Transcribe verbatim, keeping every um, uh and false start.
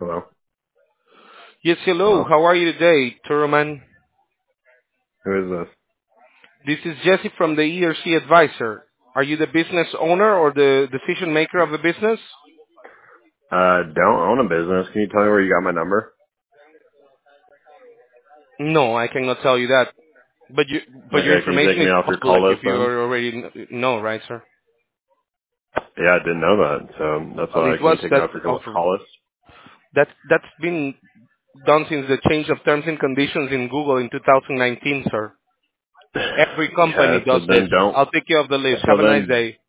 Hello. Yes, hello. Hello. How are you today, Turuman? Who is this? This is Jesse from the E R C Advisor. Are you the business owner or the decision maker of the business? Uh, don't own a business. Can you tell me where you got my number? No, I cannot tell you that. But you, but your Okay, can you take information me is off your public call if list you then? already kn- know, right, sir? Yeah, I didn't know that. So that's Well, why. it Can was you take me that off your call offer. call list? That that's been done since the change of terms and conditions in Google in two thousand nineteen, sir. Every company Yeah. So does this. then don't. I'll take you off the list. So Have a nice then day.